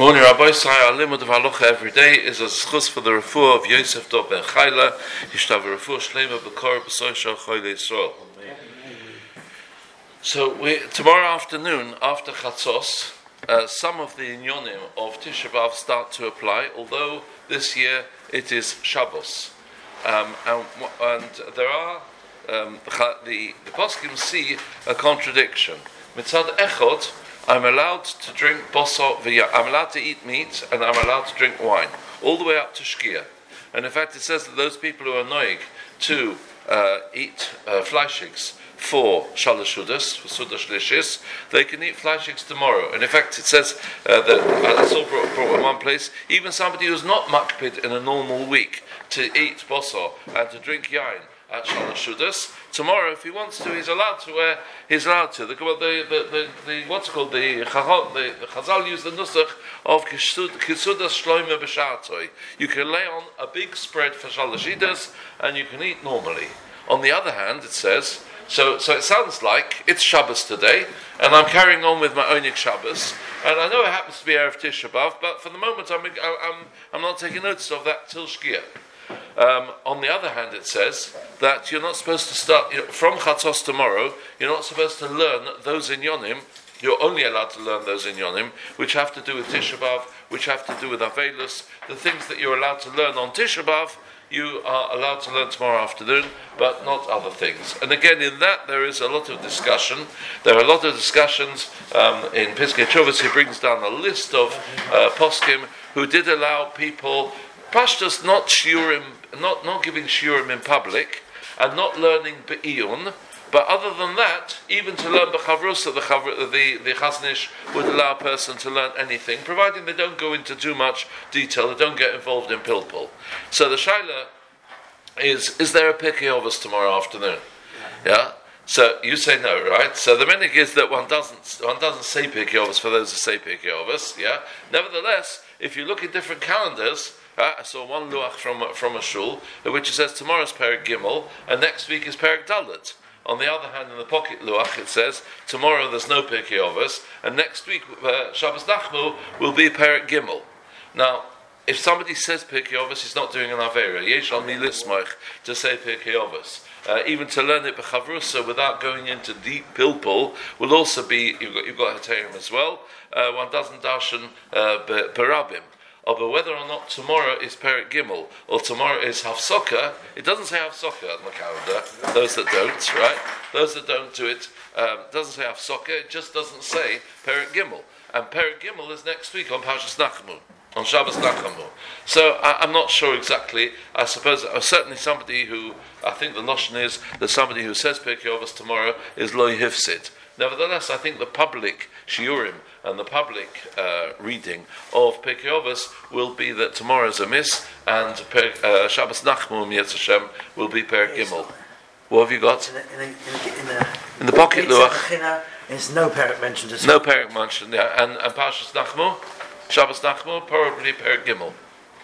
Morning, Rabbi Sai. Our limud of halacha every day is a schus for the refuah of Yosef Dov ben Chayla. Yishtav refuah shlema b'kor b'soisha choyle Yisrael. So tomorrow afternoon, after Chatzos, some of the inyonim of Tisha B'Av start to apply, although this year it is Shabbos. And there are, the poskim see a contradiction. Mitzad echod, I'm allowed to drink boso v'ya. I'm allowed to eat meat and I'm allowed to drink wine, all the way up to Shkia. And in fact, it says that those people who are noig to eat fleishigs for Shalosh Sudas, for Sudas Lishis, they can eat fleishigs tomorrow. And in fact, it says that I saw brought in one place, even somebody who's not makpid in a normal week to eat boso and to drink yain at Shalosh Sudas, tomorrow, if he wants to, he's allowed to. The what's called the Chazal use the nusach of Kisudas Shloime B'Shatoi. You can lay on a big spread for Shalashidas and you can eat normally. On the other hand, it says, so it sounds like it's Shabbos today, and I'm carrying on with my Onik Shabbos, and I know it happens to be Erev Tisha B'Av, but for the moment I'm not taking notice of that till Shkia. On the other hand, it says that you're not supposed to start from Chatzos tomorrow. You're not supposed to learn those inyonim. You're only allowed to learn those inyonim which have to do with Tisha B'Av, which have to do with Avelus. The things that you're allowed to learn on Tisha B'Av, you are allowed to learn tomorrow afternoon, but not other things. And again, in that there is a lot of discussion. There are a lot of discussions in Piskei Teshuvos. He brings down a list of poskim who did allow people Pashtus not shiurim, not giving shiurim in public, and not learning be'iyun. But other than that, even to learn b'chavrusa, the Chazon Ish would allow a person to learn anything, providing they don't go into too much detail, they don't get involved in pilpul. So the shaila is there a Pirkei Avos tomorrow afternoon? Yeah. So you say no, right? So the minhag is that one doesn't say Pirkei Avos for those who say Pirkei Avos. Yeah. Nevertheless, if you look at different calendars. I saw one luach from a shul, which says tomorrow's Perek Gimel, and next week is Perek Dalet. On the other hand, in the pocket luach, it says tomorrow there's no Pirkei Avos, and next week Shabbos Nachmu will be Perek Gimel. Now, if somebody says Pirkei Avos, he's not doing an avera. Yesh al mi lismoich to say Pirkei Avos. Even to learn it b'chavrusa without going into deep pilpul will also be. You've got heterim as well. One doesn't darshan berabim. But whether or not tomorrow is Perek Gimel or tomorrow is Hafsokah, it doesn't say Hafsokah on the calendar. Those that don't, right? Those that don't do it, doesn't say Hafsokah. It just doesn't say Perek Gimel. And Perek Gimel is next week on Parshas Nachamu, on Shabbos Nachamu. So I'm not sure exactly. I suppose certainly somebody who I think the notion is that somebody who says Pirkei Avos tomorrow is lo yifsid. Nevertheless, I think the public shiurim and the public reading of Pirkei Avos will be that tomorrow's a miss and Shabbos Nachmu Yetz Hashem will be Perek Gimel. What have you got? In the pocket luach. There's no Perek mentioned. No Perek mentioned, yeah. And Parshas Nachmu, Shabbos Nachmu, probably Perek Gimel.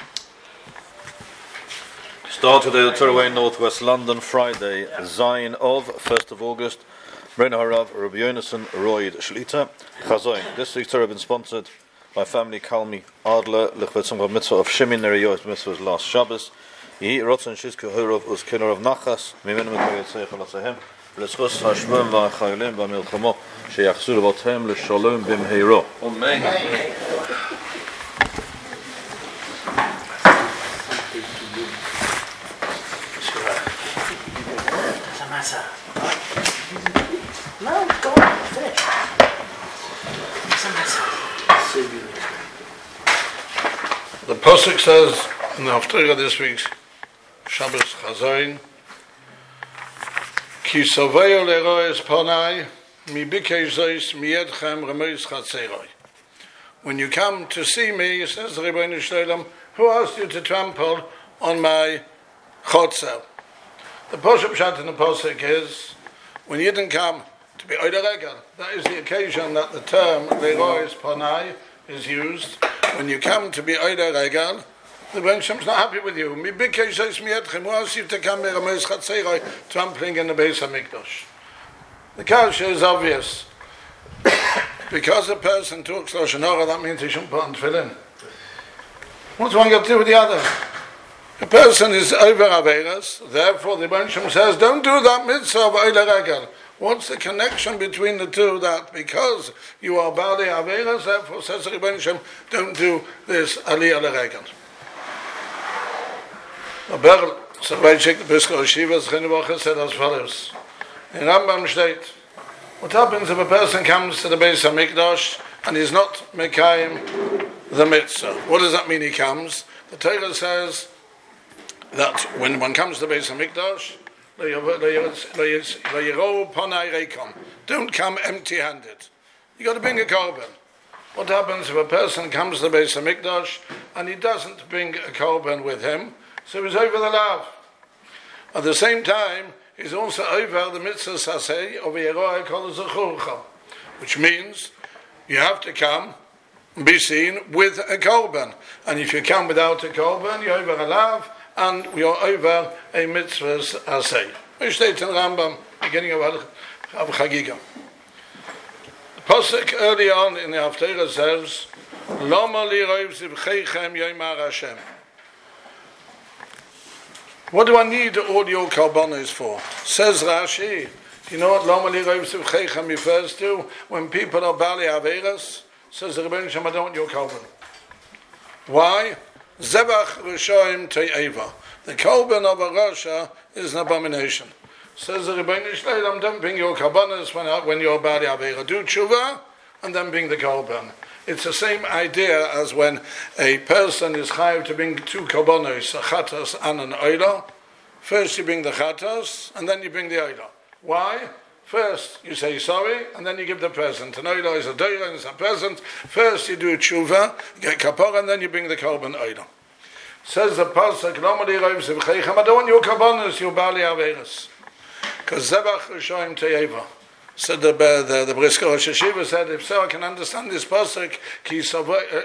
Start today, the Torah Northwest London, Friday, Zayin of 1st of August. Reina Harav, Rabbi Yonason, Royd Shlita, Chazoin. This week's Torah has been sponsored by family Kalmi Adler, Lechvetzum Mitzvah of Shemin Neriyot Mitzvah's last Shabbos. Yehi Rotzen Shizku Hurov Uz Kinor of Nachas, Mimenu Mekayet Seichel Atzahem, Leschos Hashmem V'Chayolim V'Milchamo, Sheyachzur V'Othem L'Shalom B'Mheiro. Amen. Doesn't matter. No, go on, finish. Doesn't matter. The Pasuk says in the Haftarah this week's Shabbos Chazayin, Ki soveyo leroes panai, mi bikei zois miyedchem remois chatzeroi. When you come to see me, says the Rebbeinu Shalom, who asked you to trample on my chotzer? The Pasuk Pshat in the Pasuk is, when you didn't come to be Oida Regal. That is the occasion that the term Leroy's Panai is used. When you come to be Oida Regal, the Ben Shem's not happy with you. Mi bikei zois miyedchem, who asked you to come to remois chatzeroi, trampling in the Beis HaMikdash? The kasha is obvious. because a person talks Lashon Hara, that means he shouldn't put on tefillin. What's one got to do with the other? A person is over Averas, therefore the Rebbeinu Shem says, don't do that mitzvah of Oile Regel. What's the connection between the two? That because you are Bali Averas, therefore says the Rebbeinu Shem, don't do this Aliyah Regel. So Rabbi Shek the Piskor Yeshiva Zchinuvacha said as follows. In Rambam State, what happens if a person comes to the Beis HaMikdash and he's not Mekayim the mitzvah? What does that mean he comes? The Torah says that when one comes to the Beis HaMikdash, don't come empty-handed. You got to bring a korban. What happens if a person comes to the Beis HaMikdash and he doesn't bring a korban with him? So he's over the lav. At the same time, he's also over the mitzvah saseh of Yeroah Kol Zechurcha, which means you have to come and be seen with a korban. And if you come without a korban, you're over a lav, and you're over a mitzvah saseh. Which states in Rambam, beginning of Chagiga. The Pasuk early on in the Haftarah says, Lama li roiv zivcheichem yoimar Hashem. What do I need all your karbonos for? Says Rashi. You know what Lama li roiv zivcheichem refers to? When people are Bali Averas, says the Rebbeinu Shem, I don't want your korban. Why? Zebach Rishoim Te'eva. The korban of a Rasha is an abomination. Says the Rebbeinu Shem, don't bring your karbonos when you're Bali Avera. Do tshuva and then bring the korban. It's the same idea as when a person is chayav to bring two karbonos, a chatas and an oila. First you bring the chatas and then you bring the oila. Why? First you say sorry and then you give the present. An oila is a doira and it's a present. First you do tshuva, you get kapara, and then you bring the korban oila. Says the pasuk, I don't want your karbonos, your bali averas. Because zebach rishoim te'eva. Said the Brisker Rosh Hashiva said, if so I can understand this pasuk, ki savoy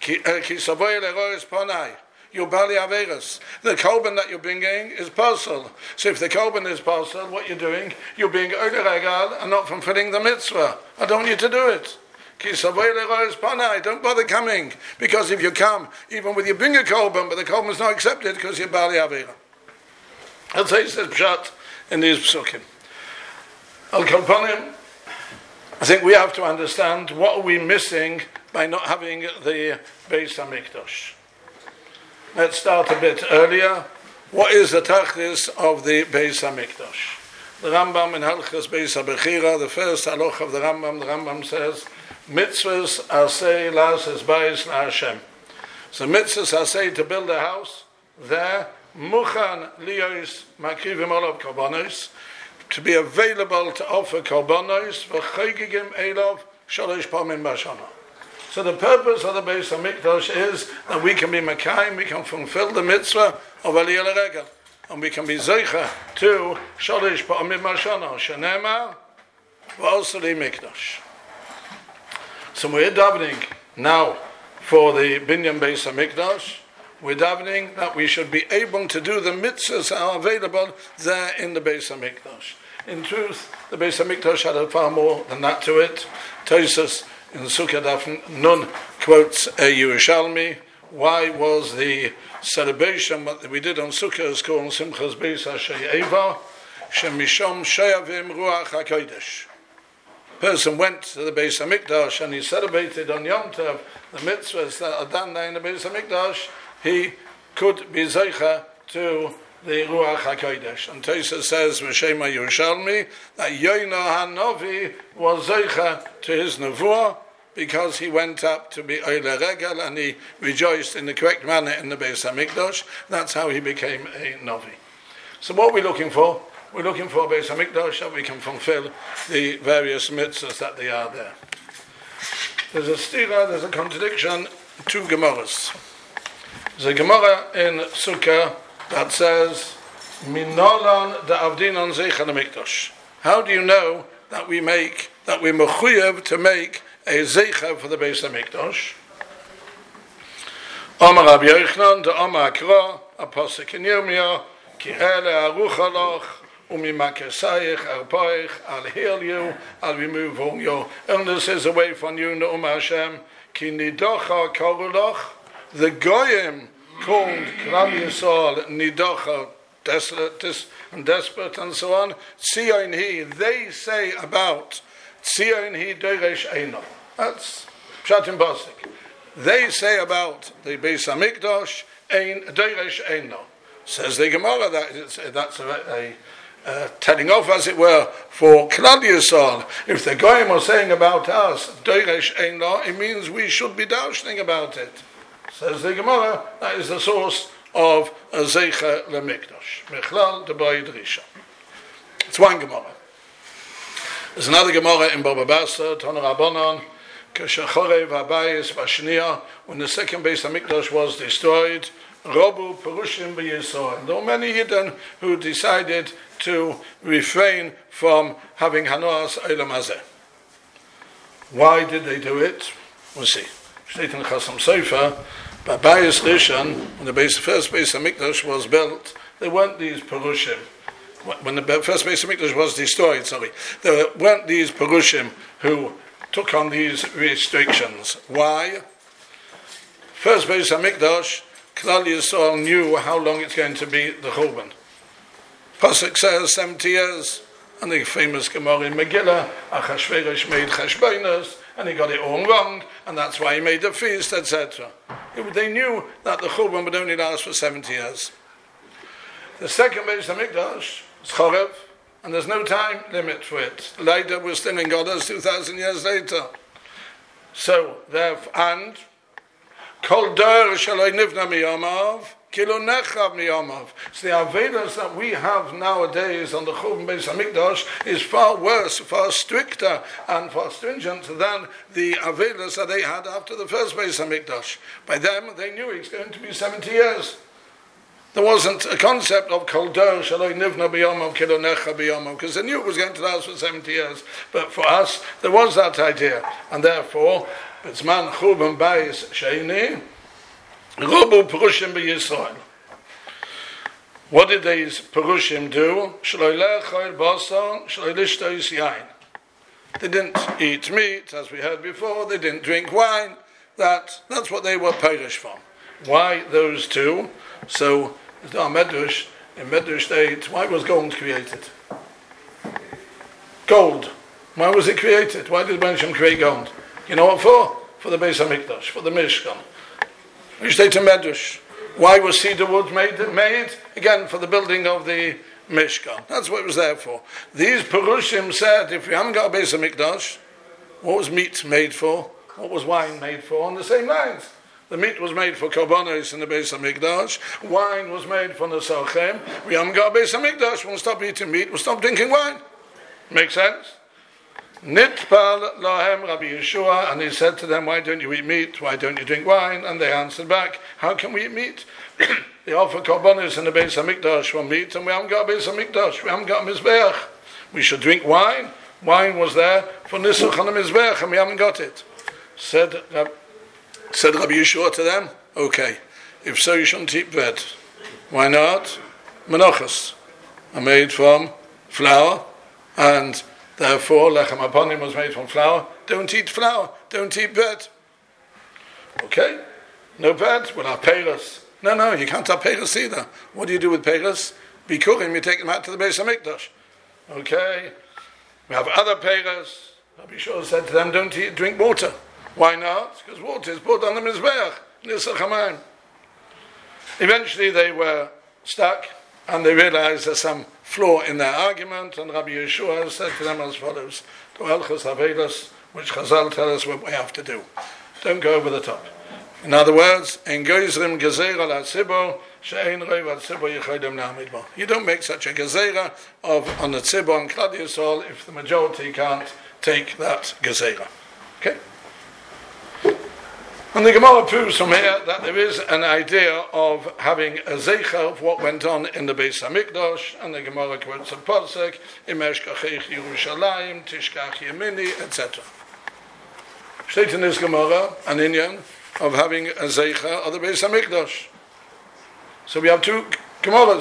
lerois ponai. Your bali averas. The korban that you're bringing is parcel. So if the korban is parcel, what you're doing, you're being oile regal and not fulfilling the mitzvah. I don't want you to do it. Ki savoy lerois ponai. Don't bother coming, because if you come, even with you bring a korban, but the korban is not accepted because you're bali avera. That's how he says pshat in these psukim. Al-Kalpanim, I think we have to understand what are we missing by not having the Beis HaMikdash. Let's start a bit earlier. What is the tachlis of the Beis HaMikdash? The Rambam in Halchas Beis HaBechira, the first halacha of the Rambam says, mitzvahs aseh lases bayis laHashem. So mitzvahs aseh to build a house, there, muchan liyos makrivim olav karbonos, to be available to offer karbonos v'chogigim elov shalosh pamim b'shana. So the purpose of the Beis HaMikdash is that we can be mekayim, we can fulfill the mitzvah of Aliyah L'Regel, and we can be zeicha to shalosh pamim b'shana, shenema v'osu mikdash. So we're davening now for the Binyan Beis HaMikdash. We're davening that we should be able to do the mitzvahs that are available there in the Beis HaMikdash. In truth, the Beis HaMikdash had far more than that to it. Tosas in Sukkah Daf Nun quotes a Yerushalmi. Why was the celebration what we did on Sukkah is called Simchas Beis HaShe'eva, Shemishom Sheyavim Ruach HaKodesh. Person went to the Beis HaMikdash and he celebrated on Yom Tov the mitzvahs that are done there in the Beis HaMikdash. He could be zeicha to the Ruach HaKodesh. And Tosha says, V'shema Yerushalmi, that Yoina HaNovi was zeicha to his nevuah, because he went up to be Oile Regel and he rejoiced in the correct manner in the Beis HaMikdash. That's how he became a Novi. So what are we looking for? We're looking for a Beis HaMikdash that we can fulfill the various mitzvahs that they are there. There's a stira, there's a contradiction, two Gemaras. There's a Gemara in Sukkah that says, Minolan da'avdinon zeicha l'mikdash. How do you know that we're mechuyev to make a zeicha for the Beis HaMikdash? Amar Rabbi Yochanan, the Amar Akra, a pasuk in Yirmiyah, ki ele aruch aloch, umimakesayich, arpoich, I'll heal you, I'll remove all your illnesses away from you, Ne'um Hashem, ki nidocha koruloch, the goyim called Klal Yisrael nidocha, desolate and desperate and so on, Tzion hi, they say about Tzion hi doresh eino. That's Pshat in Pasuk. They say about the Beis Hamikdash, ein doresh eino. Says the Gemara that's a telling off, as it were, for Klal Yisrael. If the Goyim are saying about us, doresh eino, it means we should be dashing about it. Says the Gemara, that is the source of a Zeicha LeMikdash. Mechlal Debay Drisha. It's one Gemara. There's another Gemara in Baba Basra, Tana Rabbanon, Keshachorev Habayis Vashnia, when the second Beis Hamikdash was destroyed, Robu Perushim B'Yisrael. There were many Yidden who decided to refrain from having Hanoas Olam Hazeh. Why did they do it? We'll see. Steht in Chasam Sofer, by Bayis Rishon, when the first Beis Hamikdash was built, there weren't these Perushim. When the first Beis Hamikdash was destroyed, there weren't these Perushim who took on these restrictions. Why? First Beis Hamikdash, Klal Yisrael knew how long it's going to be the Churban. Pasuk says 70 years, and the famous Gemara in Megillah, Achashverosh made Cheshbonos, and he got it all wrong, and that's why he made a feast, etc. They knew that the Churban would only last for 70 years. The second Beis Hamikdash is Chorev, and there's no time limit for it. Later, we're still in Godas 2,000 years later. So, therefore, and Kol Dor Shaloi Nivna Miyamav, Kilo Nechav Miyamav. So the Avedas that we have nowadays on the Churban Beis Hamikdash is far worse, far stricter, and far stringent than the Avedas that they had after the first Beis Hamikdash. By them, they knew it's going to be 70 years. There wasn't a concept of Kol Dor Shaloi Nivna B'Yamav Kilo Nechav B'Yamav, because they knew it was going to last for 70 years. But for us, there was that idea, and therefore, B'tzman Churban Bayis Sheini, Robu Perushim B'Yisrael. What did these Perushim do? Shloi lechol basar, shloi lishtos yain. They didn't eat meat, as we heard before. They didn't drink wine. That's what they were perished from. Why those two? So, in Medrash states, why was gold created? Gold. Why was it created? Why did Hashem create gold? You know what for? For the Beis Hamikdash, for the Mishkan. We state in Medrash. Why was cedar wood made? Again, for the building of the Mishkan. That's what it was there for. These Perushim said, if we haven't got a Beis Hamikdash, what was meat made for? What was wine made for? On the same lines. The meat was made for Korbanos in the Beis Hamikdash. Wine was made for the Sochem. We haven't got a Beis Hamikdash. We'll stop eating meat. We'll stop drinking wine. Makes sense? Nitpal lahem Rabbi Yeshua, and he said to them, why don't you eat meat? Why don't you drink wine? And they answered back, how can we eat meat? They offer Korbanos in the Beis Hamikdash for meat, and we haven't got a Beis Hamikdash. We haven't got a Mizbeach. We should drink wine. Wine was there for Nisuch on the Mizbeach, and we haven't got it. Said Rabbi Yeshua to them, okay, if so, you shouldn't eat bread. Why not? Menachos are made from flour, and therefore lechem aponim was made from flour. Don't eat flour, don't eat bread. Okay, no bread, we'll have peiros. No, you can't have peiros either. What do you do with peiros? Bikurim, you take them out to the Beis Hamikdash. Okay, we have other peiros. Rabbi Yeshua said to them, don't drink water. Why not? Because water is put on the Mizbeach, Nisach HaMayim. Eventually they were stuck, and they realized there's some flaw in their argument, and Rabbi Yeshua said to them as follows, to Elchos Avedas, which Chazal tell us what we have to do. Don't go over the top. In other words, En Goizrim Gezeira La Tzibor, She'ein Roi Va Tzibor Yechodim Na'amid Bo. You don't make such a Gezeira on the Tzibor and Klal Yisrael if the majority can't take that Gezeira. Okay? And the Gemara proves from here that there is an idea of having a zeicha of what went on in the Beis Hamikdash, and the Gemara quotes a pasuk, Imesh Kachech Yerushalayim, Tishkach Yemini, etc. State in this Gemara an inyan of having a zeicha of the Beis Hamikdash. So we have two Gemaras.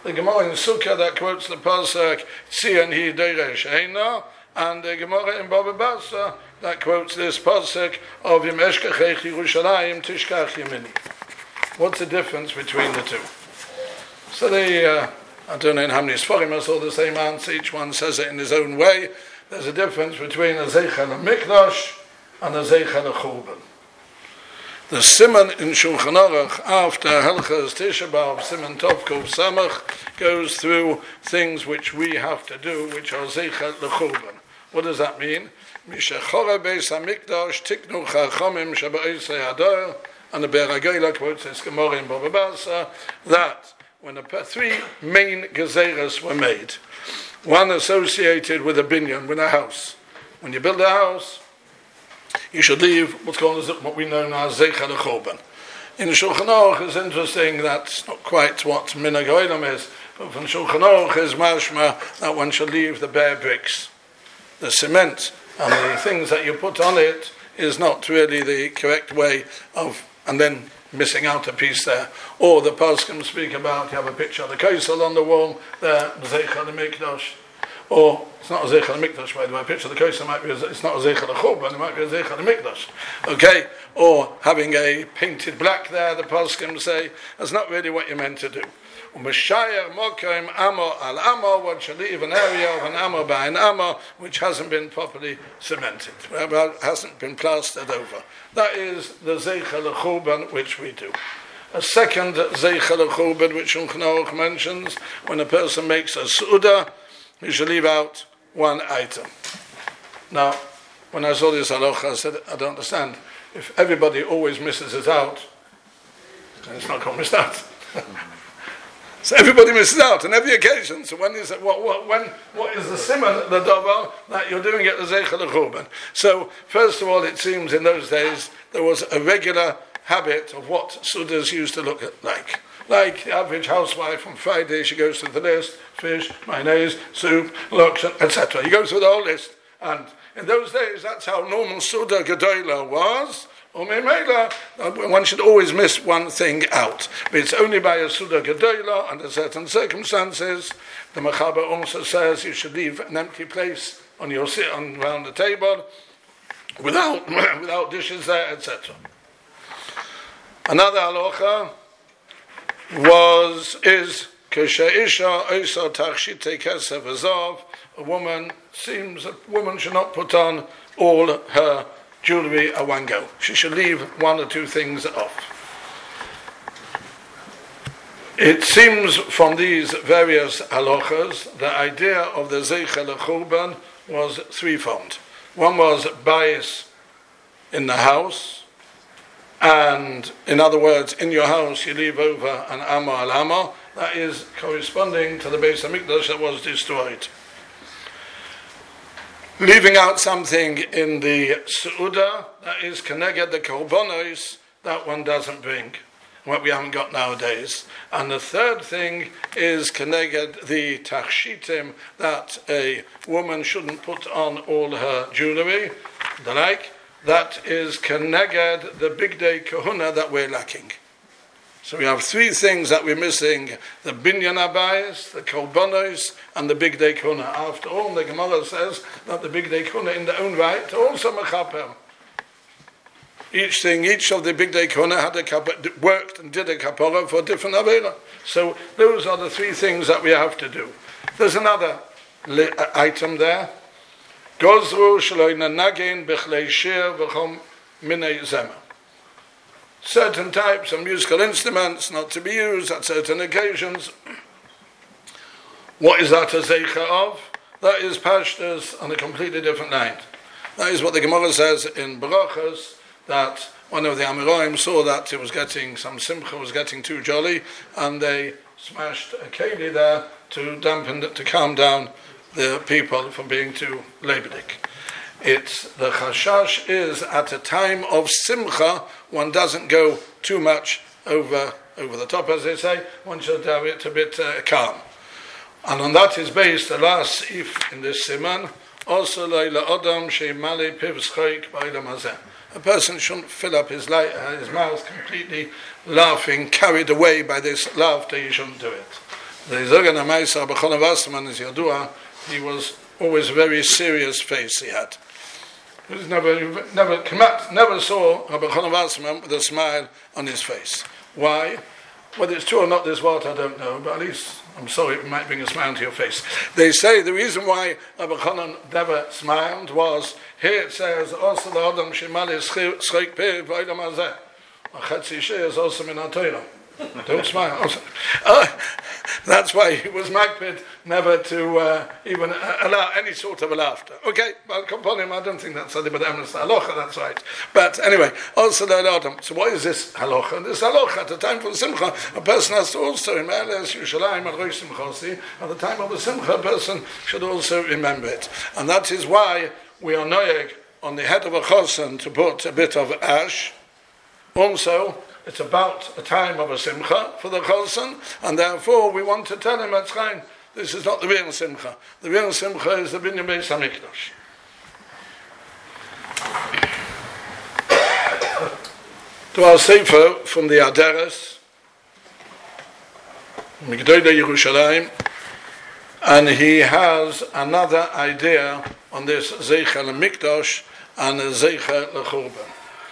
the Gemara in Sukkah that quotes the pasuk Tzion hi Deresh Eina, and the Gemara in Baba Basra that quotes this pasuk of Yim Eshkachech Yerushalayim Tishkach Yemini. What's the difference between the two? So they, I don't know in how many Sfarim I saw the same answer, each one says it in his own way. There's a difference between a Zeichel HaMikdash and a Zeichel HaChurban. The Siman in Shulchan Aruch after Hilchos Tisha B'Av, Siman Tov Kuf Samach, goes through things which we have to do, which are Zeichel HaChurban. What does that mean? Mishachora Beis HaMikdash Tiknu Chachamim Shaba'isei Hadar, and the Be'er HaGoyla quotes this Gemara in Baba Basra, that when the three main gezeras were made, one associated with a binyan, with a house. When you build a house, you should leave what's called as what we know now as Zeichel HaChurban. In the Shulchan Aruch, it's interesting, that's not quite what Minhag HaOlam is, but from Shulchan Aruch is mashma that one should leave the bare bricks. The cement and the things that you put on it is not really the correct way of, and then missing out a piece there. Or the Poskim speak about, you have a picture of the Kaisel on the wall there, Zeichel HaMikdash. Or, it's not a Zeichel HaMikdash, by the way, a picture of the Kaisel might be, it's not a Zeichel HaChurban, it might be a Zeichel HaMikdash. Okay? Or having a painted black there, the Poskim say, that's not really what you're meant to do. U'mashayer mokim amo al amo, one should leave an area of an amo by an amo, which hasn't been properly cemented, hasn't been plastered over. That is the Zeichel HaChurban which we do. A second Zeichel HaChurban which Shulchan Aruch mentions, when a person makes a su'udah, he should leave out one item. Now, when I saw this halacha, I said, I don't understand. If everybody always misses it out, then it's not called missed out. So everybody misses out on every occasion. So when is it, what is the siman, the davar, that you're doing it the Zeichel HaChurban? So first of all, it seems in those days there was a regular habit of what sudas used to look like. Like the average housewife on Friday, she goes through the list: fish, mayonnaise, soup, lox, etc. You go through the whole list, and in those days, that's how normal Suda Gedola was. Or one should always miss one thing out. But it's only by a Suda Gedola under certain circumstances. The Mechaber also says you should leave an empty place on your around the table without dishes there, etc. Another halacha is Kesheisha Oisa Tachshite Kesef Azov. A woman should not put on all her jewelry at one go. She should leave one or two things off. It seems from these various halachas, the idea of the Zeichel HaChurban was threefold. One was bias in the house, and in other words, in your house you leave over an Amma al-Amma, that is corresponding to the Beis HaMikdash that was destroyed. Leaving out something in the Su'udah, that is Keneged the Korbanos, that one doesn't bring, what we haven't got nowadays. And the third thing is Keneged the Tachshitim, that a woman shouldn't put on all her jewelry, the like. That is Keneged the Big Day Kahuna that we're lacking. So we have three things that we're missing: the binyan abayis, the korbanos, and the big day kuna. After all, the Gemara says that the big day kuna in their own right also mechaper. Each of the big day kuna had worked and did a kapara for a different avera. So those are the three things that we have to do. There's another item there. Gozru shloina nagin bechlei shir v'chom minei zemer. Certain types of musical instruments not to be used at certain occasions. What is that a zeicha of? That is pashtas on a completely different line. That is what the Gemara says in Barachas, that one of the Amoraim saw that it was getting, some simcha was getting too jolly, and they smashed a keli there to calm down the people from being too lebedik. The chashash is at a time of simcha, one doesn't go too much over the top, as they say. One should have it a bit calm. And on that is based the last if in this siman, also leila adam sheimale piv schoik ba'ila mazeh. A person shouldn't fill up his mouth completely laughing, carried away by this laughter. You shouldn't do it. The Zogan HaMaisa B'chol Wasserman is Yadua. He was always a very serious face he had. He was never saw a B'chol Wasserman with a smile on his face. Why? Whether it's true or not, this what I don't know, but at least, I'm sorry, it might bring a smile to your face. They say the reason why Rabbi Chanan never smiled was, here it says, also the Adam Shemali Schreik Peh V'Olam Hazeh. Achetzi Sheh is also min HaTorah. Don't smile. That's why he was makpid never to even allow any sort of a laughter. Okay, but upon him, I don't think that's the halacha, that's right. But anyway, also the Adam. So what is this halacha? This halacha, at the time for the simcha, a person has to also remember, as Yerushalayim al Rosh Simchasi, at the time of the simcha, a person should also remember it. And that is why we are noyeg on the head of a chosan to put a bit of ash. Also, it's about a time of a simcha for the chosan, and therefore we want to tell him at Chaim, this is not the real simcha. The real simcha is the Binyan Beis HaMikdash. To our sefer from the Aderes, Migdolei Yerushalayim, and he has another idea on this Zeicher LeMikdash and Zeicher LeChurban.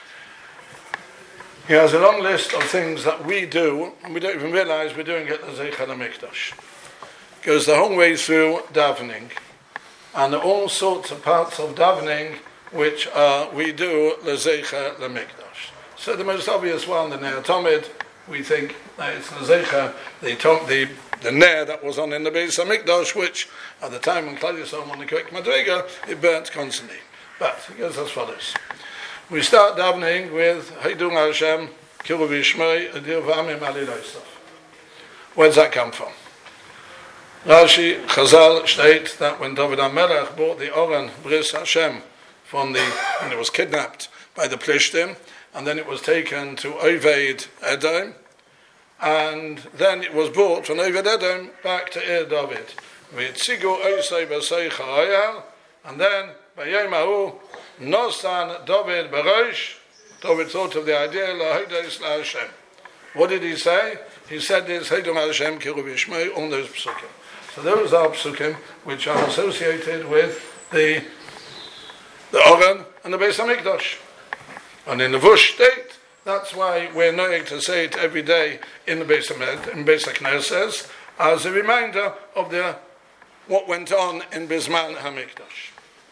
He has a long list of things that we do, and we don't even realize we're doing it as Zeicher LeMikdash. Goes the whole way through davening, and all sorts of parts of davening which we do Zeicher LeMikdash. So the most obvious one, the Ner Tamid, we think that it's Zeicher, the Ner that was on in the Beis HaMikdash, which at the time when Klal Yisrael on the correct Madriga, it burnt constantly. But it goes as follows. We start davening with Heidung Hashem, Kiru V'Yishmei, Adir V'Amim Aliloisav. Where does that come from? Rashi, Chazal state that when David HaMelech brought the Oren Bris Hashem when it was kidnapped by the Plishtim, and then it was taken to Oved Edom, and then it was brought from Oved Edom back to Ir David. V'yitzigu Osei B'Sei Chayal, and then B'Yom Hahu Nosan David Barosh. David thought of the idea Lahodos LaHashem. What did he say? He said this Heidum Hashem Kiru V'Yishmei on those psukim. So those are psukim which are associated with the Oren and the Beis HaMikdash. And in the Vush state, that's why we're knowing to say it every day in the Beis HaKnesses as a reminder of what went on in Bisman HaMikdash.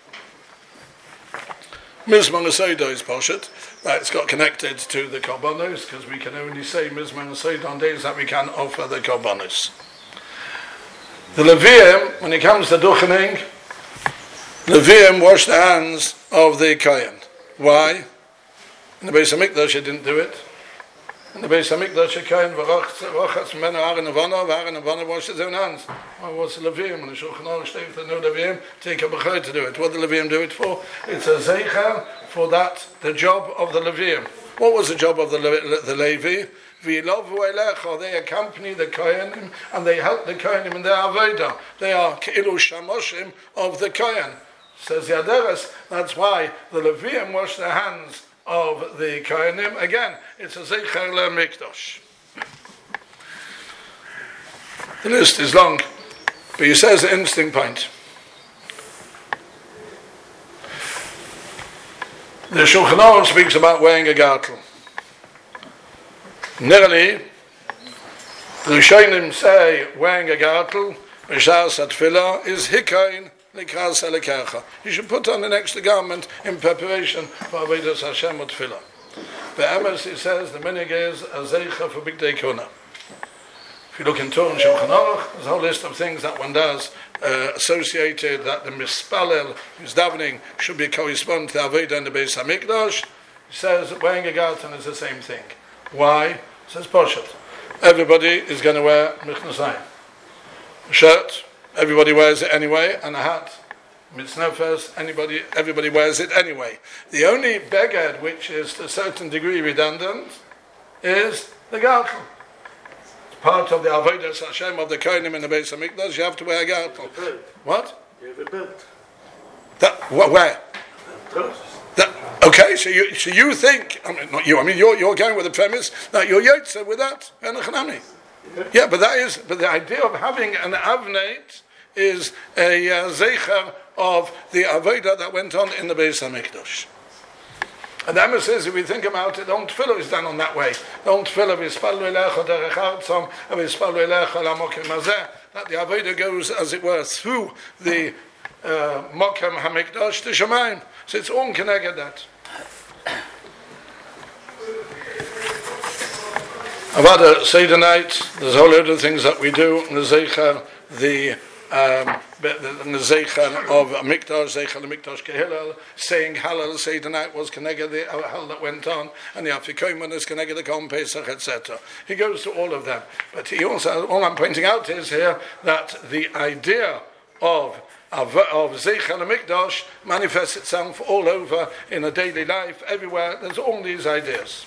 Mizman HaSeidah is Poshet. It's got connected to the Korbanos, because we can only say Mizman HaSeidah on days that we can offer the Korbanos. The Levium, when it comes to Duchening, Levium wash the hands of the Kohen. Why? In the Beis HaMikdash it didn't do it. In the Beis HaMikdash the Kohen v'rochatz menu Aaron Avana washed his own hands. Well, what's the Levium? And the Shulchan Aruch states that no Levium take a b'chai to do it. What did the Levium do it for? It's a zeicher for that, the job of the Levium. What was the job of the Levi? V'yilovu elecha, they accompany the Kohenim and they help the Kohenim in their avodah. They are k'ilu shamoshim of the Kohen. Says the Aderes, that's why the Levium wash their hands of the Kohenim. Again, it's a Zeicher LeMikdash. The list is long, but he says an interesting point. The Shulchan Aruch speaks about wearing a gartel. Nearly, the Rishonim say wearing a gartel, Rishas Atfilah, is hikain likras elikecha. You should put on an extra garment in preparation for Avodas Hashem Atfilah. Be'emes, he says, the minig is a zeicha for Bigdei Kuna. If you look in Torah and Shulchan Aruch, there's a whole list of things that one does associated that the mispalel who's davening should be correspond to the Avodah in the Beis HaMikdash. He says that wearing a gartel is the same thing. Why? Says Poshet. Everybody is going to wear Michnasayim. A shirt, everybody wears it anyway, and a hat, Mitznefes, everybody wears it anyway. The only beged which is to a certain degree redundant is the gartel. It's part of the Avodas Hashem of the Kohenim in the Beis HaMikdash, you have to wear a gartel. What? You have a belt. Where? Okay, so you think, not you, you're going with the premise that you're Yotze with that, Yeah, but the idea of having an avneit is a zecher of the avodah that went on in the Beis HaMikdash. And the Amos says, if we think about it, don't tefillah is done on that way. Don't tefillah v'ispalu elecha derech artzam, v'ispalu elecha lamokim hazeh. That the avodah goes, as it were, through the Mokem HaMikdash to Shemayim. So it's all connected that. About a Seder night, there's a whole load of things that we do. The Zeicher, the Zeicher of Mikdash, Zeicher Mikdash Kehillel, saying Hallel Seder night was connected the Hallel that went on, and the Afikoman is connected the Kom Pesach, etc. He goes to all of them. But he also, all I'm pointing out is here that the idea of Zeicher Mikdash manifests itself all over in a daily life, everywhere. There's all these ideas.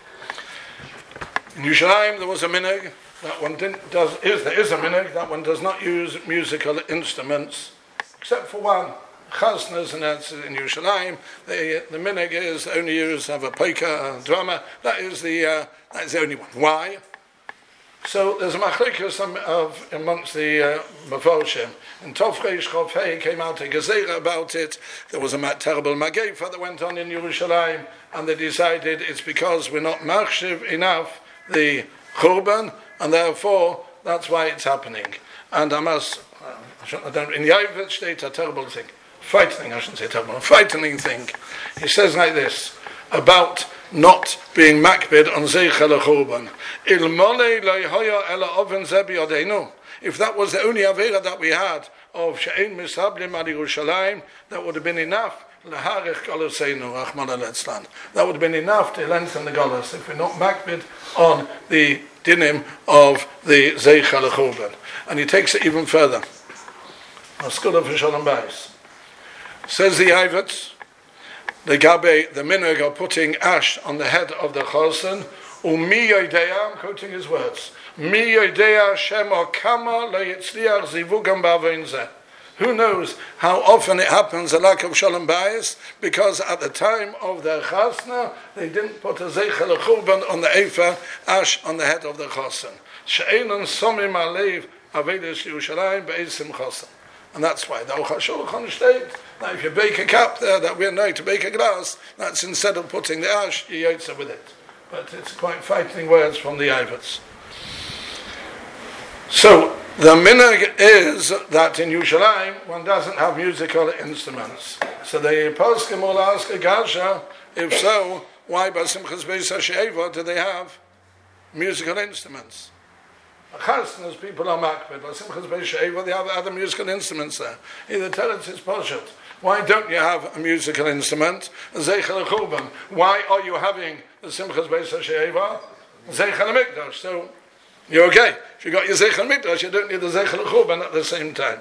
In Yerushalayim there was a minhag, that one there is a minhag, that one does not use musical instruments, except for one, chasnas, and that's in Yerushalayim. The minhag is only used of a poika, a drummer. That is the only one. Why? So there's a machlikus amongst the Mefarshim. And Tofreish Chofhei came out a gezerah about it. There was a terrible magefa that went on in Yerushalayim, and they decided it's because we're not machshiv enough the Churban, and therefore that's why it's happening. And I must, in the Ayvet state, a terrible thing, frightening, I shouldn't say terrible, a frightening thing. He says like this about not being makbid on Zeichel Churban. If that was the only Avera that we had of She'ein Misablim Al Yerushalayim, that would have been enough. That would have been enough to lengthen the Golas if we're not makbid on the dinim of the Zeichel Churban. And he takes it even further. School of Shalom Bayis says the Ayvet, the Gabe, the minhag of putting ash on the head of the chosen. Umi yodeya, I'm quoting his words. Mi yodeya shemo kama leyitzliach zivugam ba'avoin zeh. Who knows how often it happens, a lack of Shalom Bayis, because at the time of their chasna, they didn't put a Zeichel Churban on the Efer, ash on the head of the chosen. She'enon somim alev avedes Yerushalayim be'esim chosen. And that's why the Aruch HaShulchan state that if you bake a cup there, that we're known to bake a glass, that's instead of putting the ash, you yotza with it. But it's quite frightening words from the Ayvets. So, the minhag is that in Yerushalayim one doesn't have musical instruments. So the poskim will ask a gasha, if so, why by Simchas Beis HaShe'eva do they have musical instruments? Chasnas people are makbid, but Simchas Beis HaShe'eva they have other musical instruments there. Either Teretz is Poshet. Why don't you have a musical instrument? Zeichel Churban. Why are you having the Simchas Beis HaShe'eva? Zeichel Mikdash. So you're okay. If you got your Zeichel Mikdash, you don't need the Zeichel Churban at the same time.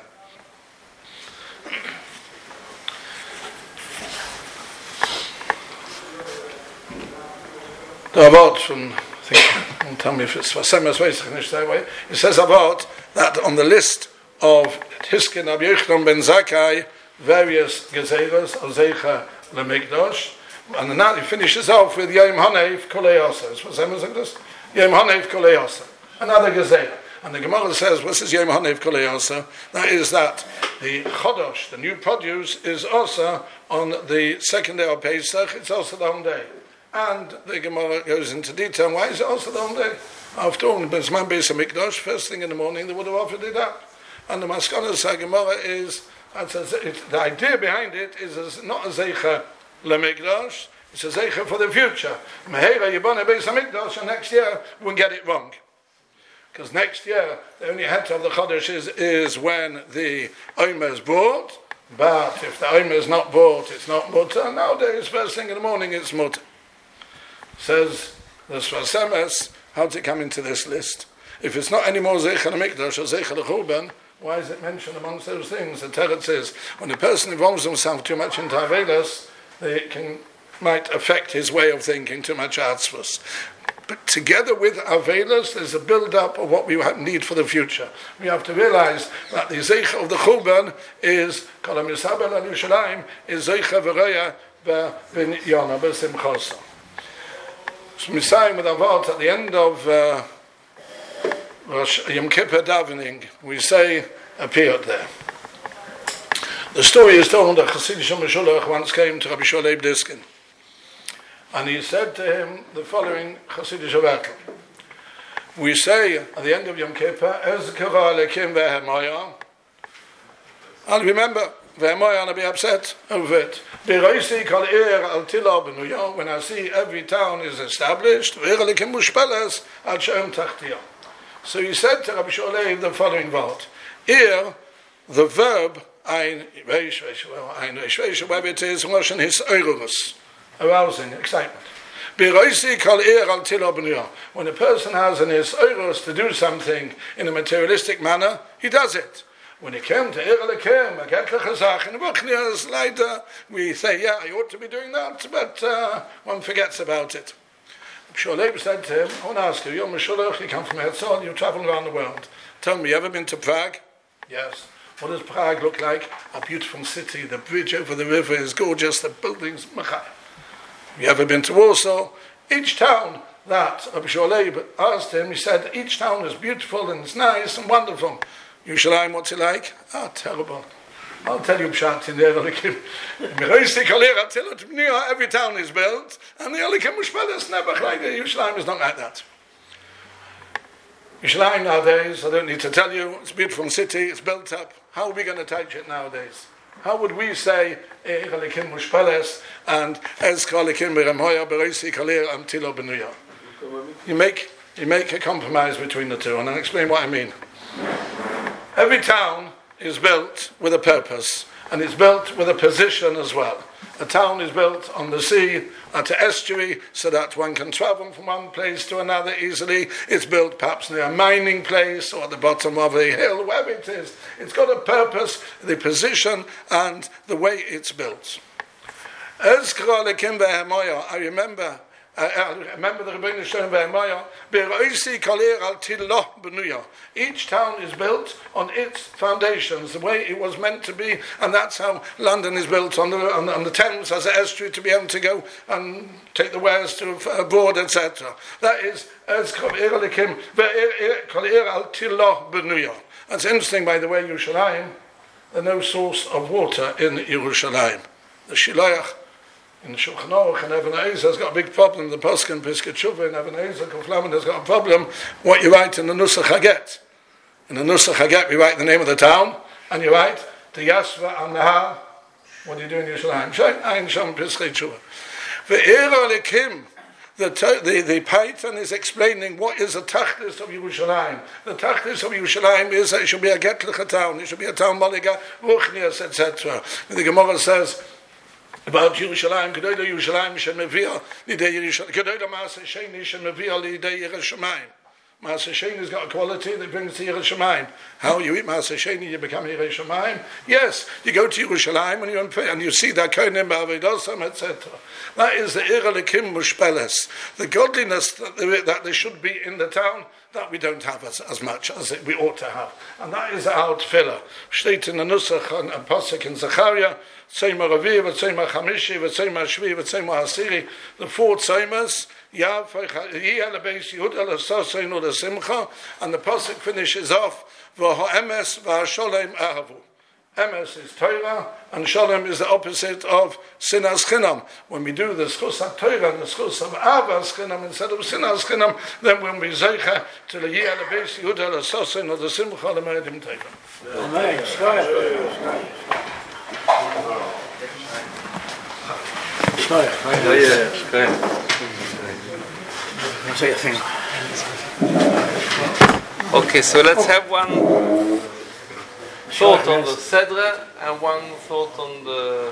The Avot from, don't tell me if it's Vasemas Veisach that way. It says Avot that on the list of Hiskin Rabbi Yochanan ben Zakkai, various gezeras of Zeichel LeMikdash, and now he finishes off with Yom Hanev Kolei Asa. It's Vasemas like this. Yom Hanev Kolei Asa. Another gezerah. And the Gemara says, what is Yom Hanev Kolei Asa? That is that the Chodosh, the new produce, is also on the second day of Pesach. It's also the whole day. And the Gemara goes into detail. Why is it also the whole day? After all, Bezman Beis HaMikdash, first thing in the morning, they would have offered it up. And the Maskanas Gemara is, the idea behind it is not a Zeicha LeMikdash, it's a Zeicha for the future. Meheira Yiboneh Beis HaMikdash, and next year we'll get it wrong. Because next year, the only het of the Chodesh is when the Omer is bought, but if the Omer is not bought, it's not mutter. Nowadays, first thing in the morning, it's mutter. Says the Sfas Emes, how did it come into this list? If it's not anymore Zeichel HaMikdash or Zeichel Churban, why is it mentioned amongst those things? The Teretz says, when a person involves himself too much into Avedas, might affect his way of thinking, too much atzvus. But together with Avedas, there's a build-up of what we need for the future. We have to realize that the Zeicha of the Churban is, Kol HaMisabel Al Yerushalayim, is Zeicha V'Reya V'Yona B'Simchosa. So we're saying with Avot at the end of Rosh Yom Kippur davening, we say, appeared there. The story is told that Chassidish Meshulach once came to Rabbi Shua Leib Diskin, and he said to him the following Chassidish Avatel. We say at the end of Yom Kippur, Ezkara Alekim Vehemaya. I'll remember Vehemaya and I'll be upset over it. When I see every town is established, so he said to Rabbi Shua Leib the following word. Ir, the verb, wherever it is, Russian his eurus, arousing, excitement. When a person has an his eurus to do something in a materialistic manner, he does it. When it came to we say, yeah, I ought to be doing that, but one forgets about it. Shua Leib said to him, I want to ask you, you're Meshulach, you come from Herzl, you travel around the world. Tell me, you ever been to Prague? Yes. What does Prague look like? A beautiful city, the bridge over the river is gorgeous, the buildings, Machai. You ever been to Warsaw? Each town that Rabbi Shua Leib asked him, he said, each town is beautiful and it's nice and wonderful. Yerushalayim, what's it like? Ah, terrible. I'll tell you Pshat in there. Every town is built, and the Elikim Mushpeles never like it. Yerushalayim is not like that. Yerushalayim nowadays, I don't need to tell you, it's a beautiful city, it's built up. How are we going to teach it nowadays? How would we say Elikim Mushpeles and Ezka Elikim Beremhoya Bereisi Kalir Amtilo Benuya? You make a compromise between the two, and I'll explain what I mean. Every town is built with a purpose, and it's built with a position as well. A town is built on the sea, at an estuary, so that one can travel from one place to another easily. It's built perhaps near a mining place or at the bottom of a hill, wherever it is. It's got a purpose, the position, and the way it's built. I remember the Rebbeinu Shalom V'Emaya, Be'roisi kalir al tillo benuya. Each town is built on its foundations, the way it was meant to be, and that's how London is built on the Thames as an estuary to be able to go and take the wares to abroad, etc. That is as kalir al tillo benuya. That's interesting, by the way, Yerushalayim, there's no source of water in Yerushalayim. The Shiloach in the Shulchan Aruch and Even HaEzer has got a big problem. The Posken Pesach Tshuva in Even HaEzer Kuflamen has got a problem. What you write in the Nusach Haget. In the Nusach Haget, we write the name of the town, and you write the Yasva al Nahar. What do you do in Yerushalayim? Ein Sham Pesach Tshuva. Ve'era Lekim. The Python is explaining what is the Tachlis of Yerushalayim. The Tachlis of Yerushalayim is that it should be a Getliche town. It should be a town Maliga, Ruchnias, etc. The Gemara says about Yerushalayim, Gedola Yerushalayim Shem Mevia, Lidei Yerushalayim, Gedola Maaseh Sheni Shem Mevia Lidei Yerushalayim. Maaseh Sheni has got a quality that brings to Yerushalayim. How you eat Maaseh Sheni, you become Yerushalayim? Yes, you go to Yerushalayim and you see that Kohenim Ba'avedosam, etc. That is the Ira Lekim Mushpeles, the godliness that there should be in the town, that we don't have as much as we ought to have. And that is our tefillah. Steht in the Nusach and Pasuk in Zechariah, Tzema Ravi, Tzema Chamishi, Tzema Shvi, Tzema Hasiri, the four Tzemas, and the Pasuk finishes off, V'ha'emes v'ha'sholem ahavu. Emes is Torah, and Shalom is the opposite of Sinas Chinam. When we do the Schus HaTorah and the Schus of Avas Chinam instead of Sinas Chinam, then we'll be Zeicha to the Yeh Lebeis Yehuda L'Sosin or the Simcha L'Me'edim Teva. Amen. Okay, so let's have one thought on the Sedra and one thought on the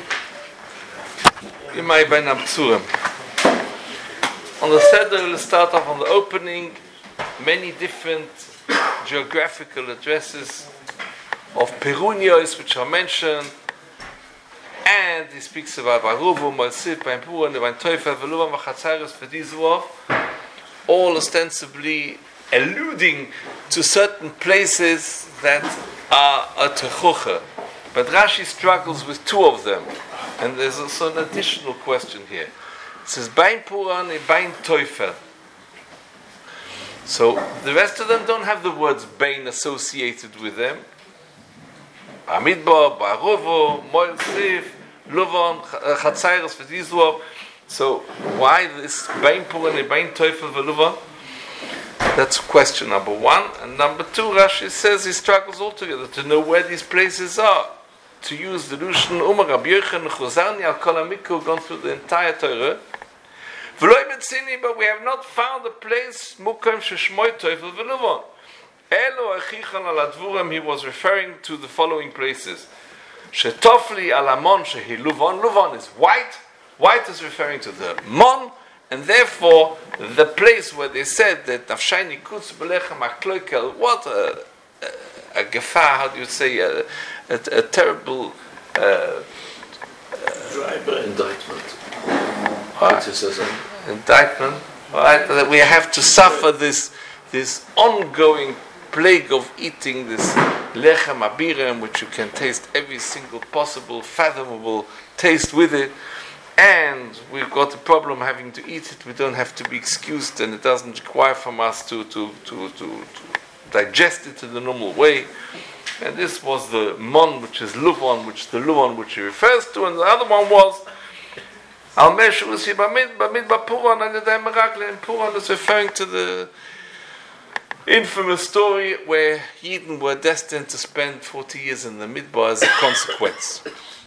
Yemai Ben Abtsurim. On the Sedra, we'll start off on the opening, many different geographical addresses of Perunios which are mentioned, and he speaks about Varuvu, Malsif, Bain Puran, Bain Teufel, Veluvam, Vachatzaris, Vedizvov, all ostensibly alluding to certain places that are a techucha. But Rashi struggles with two of them, and there's also an additional question here. It says Bain Puran and Bain Teufel. So the rest of them don't have the words Bain associated with them. Amidbar, Baruvo, Moil Sif, Luvon, Chatzairos, Fetizwov. So why this Bain Puran and Bain Teufel Veluvon? That's question number one. And number two, Rashi says he struggles altogether to know where these places are. To use the Lushan Umar Rabbi Yochanan Chuzarni Al Kol HaMikra, gone through the entire Torah. But we have not found a place Mukim Sheshmoy Teufel Veluvon. Elo Achichan Al Advurim, he was referring to the following places. Shetofli Al Amon Shehi Luvon. Luvon is white. White is referring to the Mon, and therefore the place where they said that Nafshayni Kutz Belechem Akloikel, what a gefa, how do you say, a terrible indictment. Criticism. Indictment. Right? That we have to suffer this ongoing plague of eating this lechem abirim, which you can taste every single possible, fathomable taste with it. And we've got a problem having to eat it. We don't have to be excused, and it doesn't require from us to digest it in the normal way. And this was the mon, which is luvon, which he refers to, and the other one was al meshu usi bamid bapuran, and the meragle in Puran is referring to the infamous story where Yidden were destined to spend 40 years in the Midbar as a consequence.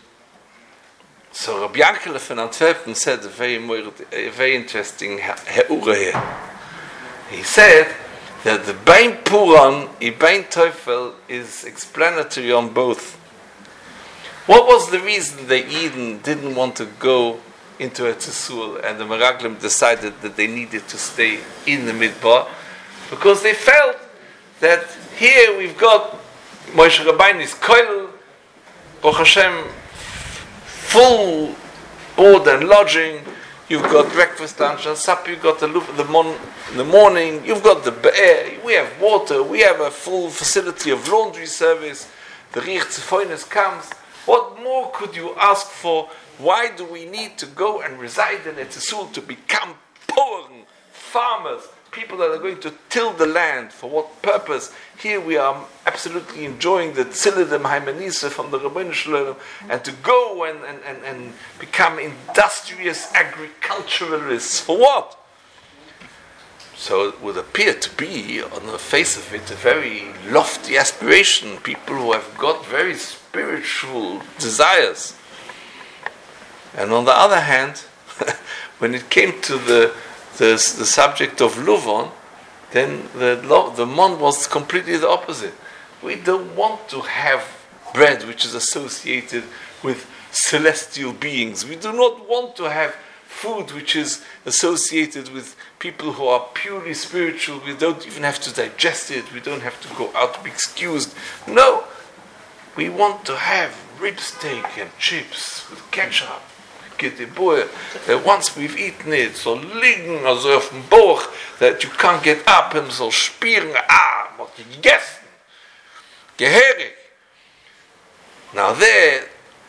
So Rabbi Yankele from Antwerpen said a very interesting heura here. He said that the Bein Puran and Bein Teufel is explanatory on both. What was the reason that Eden didn't want to go into a Tzisul and the Meraglim decided that they needed to stay in the Midbar? Because they felt that here we've got Moshe Rabbeinu's koil, Baruch Hashem, full board and lodging. You've got breakfast, lunch, and supper. You've got the in the morning. You've got the be'er. We have water. We have a full facility of laundry service. The Riech Tzifonis comes. What more could you ask for? Why do we need to go and reside in a Tzisul to become poor farmers? People that are going to till the land. For what purpose? Here we are absolutely enjoying the Tziladim Haimanisa from the Rabbeinu Shalom, and to go and become industrious agriculturalists. For what? So it would appear to be, on the face of it, a very lofty aspiration. People who have got very spiritual desires. And on the other hand, when it came to the subject of Luvon, then the Mon was completely the opposite. We don't want to have bread which is associated with celestial beings. We do not want to have food which is associated with people who are purely spiritual. We don't even have to digest it. We don't have to go out to be excused. No, we want to have rib steak and chips with ketchup. That once we've eaten it, so liegen also auf dem Bauch, that you can't get up and so spüren, what you gegessen. Geherig. Now there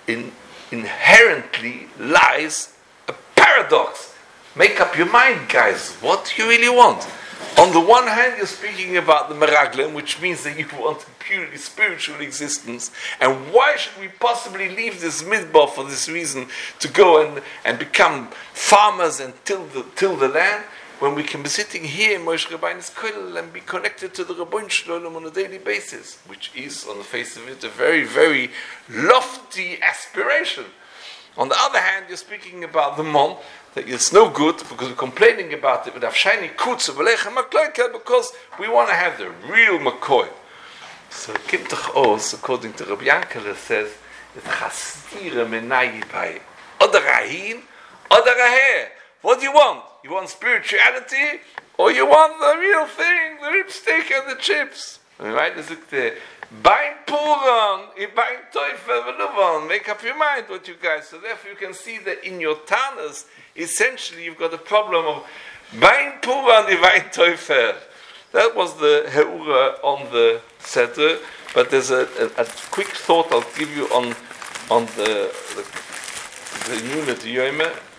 inherently lies a paradox. Make up your mind, guys. What do you really want? On the one hand, you're speaking about the Meraglim, which means that you want a purely spiritual existence. And why should we possibly leave this midbar for this reason, to go and become farmers and till the land, when we can be sitting here in Moshe Rabbeinu's koil and be connected to the Rabbeinu Shalom on a daily basis, which is, on the face of it, a very, very lofty aspiration. On the other hand, you're speaking about the Mon, that it's no good because we're complaining about it, but Afshayni Kutz because we want to have the real McCoy. So Kimtach Oz, according to Rabbi Yankele, says it's Chastira Menayi Bai. Odarahin, Odaraher. What do you want? You want spirituality, or you want the real thing, the rib steak and the chips? Right? Is it the Bein Puran, Bein Teufel Veluvon? Make up your mind, what you guys. So therefore, you can see that in your Tanas, essentially, you've got a problem of Bein Puran, Bein Teufel. That was the heura on the Seder, but there's a quick thought I'll give you on the unit Yoma.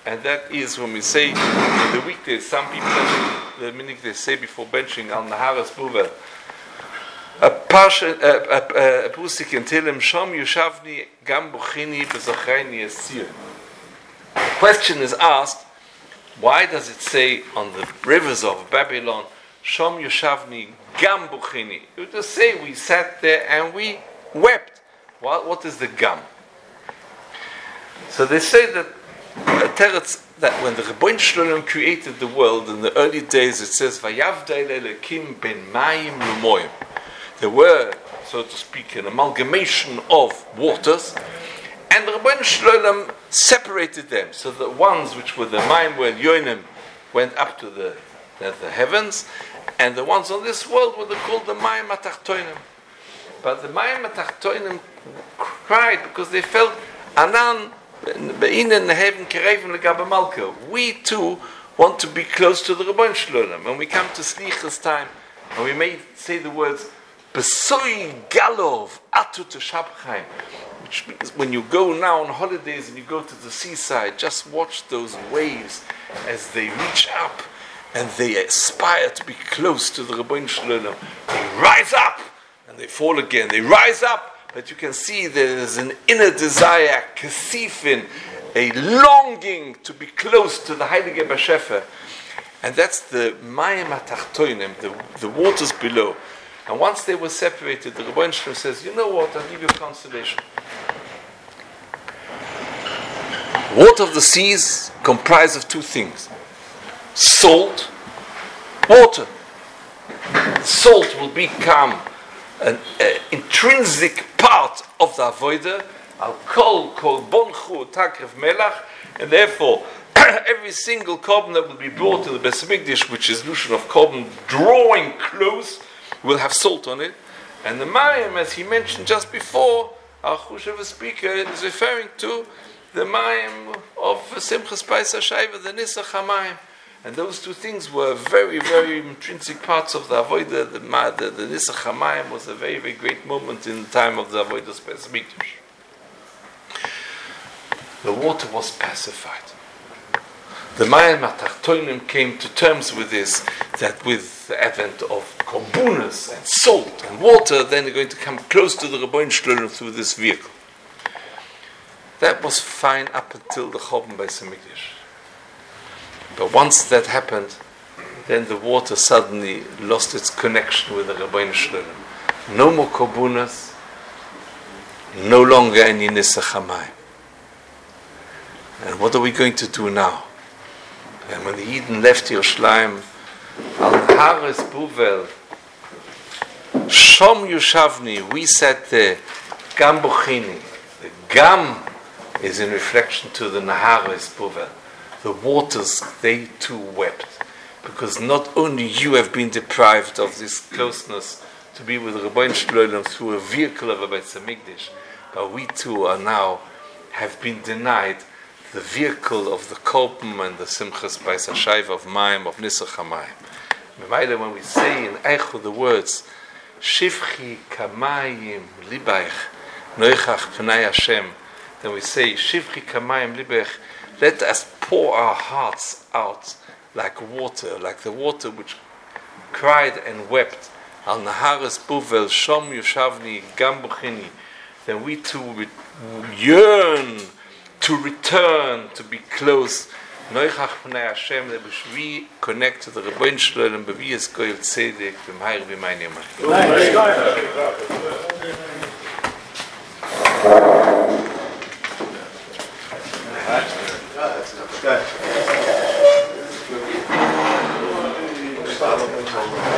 and that is when we say in the weekdays, some people, the minute they say before benching al Naharas Buvel, a pusik in Tehillim, Shom Yushavni Gam Buchini Bezochreini Esir. The question is asked, why does it say on the rivers of Babylon, Shom Yushavni Gam Buchini? You just say we sat there and we wept. What is the Gam? So they say that that when the Rebbeinu Shalom created the world in the early days, it says Vayavdei Elokim ben Mayim Lumoyim. There were, so to speak, an amalgamation of waters, and the Rebbeinu Shalom separated them. So the ones which were the Mayim were Yonim went up to the heavens, and the ones on this world were called the Mayim Atachtoinim. But the Mayim Atachtoinim cried because they felt Anan. We too want to be close to the Rebbeinu Shalom. When we come to Slichas time, and we may say the words Besoy Galov Atu Teshabchaim, which means when you go now on holidays and you go to the seaside, just watch those waves as they reach up and they aspire to be close to the Rebbeinu Shalom. They rise up and they fall again. They rise up. But you can see there is an inner desire, kasifin, a longing to be close to the Heilige Bashefer. And that's the Mayim HaTachtoinim, the waters below. And once they were separated, the Rebbeinu Shalom says, you know what, I'll give you consolation. Water of the seas comprise of two things. Salt, water. Salt will become an intrinsic part of the avodah, al kol bonchu takrev melach, and therefore every single korban that will be brought to the Beis Hamikdash, which is notion of korban drawing close, will have salt on it. And the Mayim, as he mentioned just before, our Chushev speaker is referring to the Mayim of Simchas Paisah Shaiva, the Nisach HaMayim. And those two things were very, very intrinsic parts of the Avodah. The Nisach HaMayim was a very, very great moment in the time of the Avodah Beis Hamikdash. The water was pacified. The Mayim HaTachtoinim came to terms with this, that with the advent of korbanos and salt and water, then they're going to come close to the Rebbeinu Shalom through this vehicle. That was fine up until the Chorban Beis Hamikdash. But once that happened, then the water suddenly lost its connection with the Rebbeinu Shalom. No more korbanos, no longer any Nisach HaMayim. And what are we going to do now? And when the Eden left Yerushalayim, Al Hares Buvel, Shom Yushavni, we sat there, Gam Buchini. The Gam is in reflection to the Nahares Buvel. The waters, they too wept. Because not only you have been deprived of this closeness to be with Rebbeinu Shalom through a vehicle of a Beis Hamikdash, but we too are now, have been denied the vehicle of the Korban and the Simchas Paisah Shaiva of Mayim, of Nisach HaMayim. When we say in Eichu the words, Shivchi kamayim libaich, noichach p'nai Hashem, then we say, Shivchi kamayim libaich, let us pour our hearts out like water, like the water which cried and wept. Al Nahares Buvel, Shom Yushavni, Gam Buchini. Then we too would yearn to return, to be close. Noichach p'nai Hashem, that we connect to the Rebbeinu Shalom, b'viyas goyel tzedek, b'mhayr b'mayin yamah. That's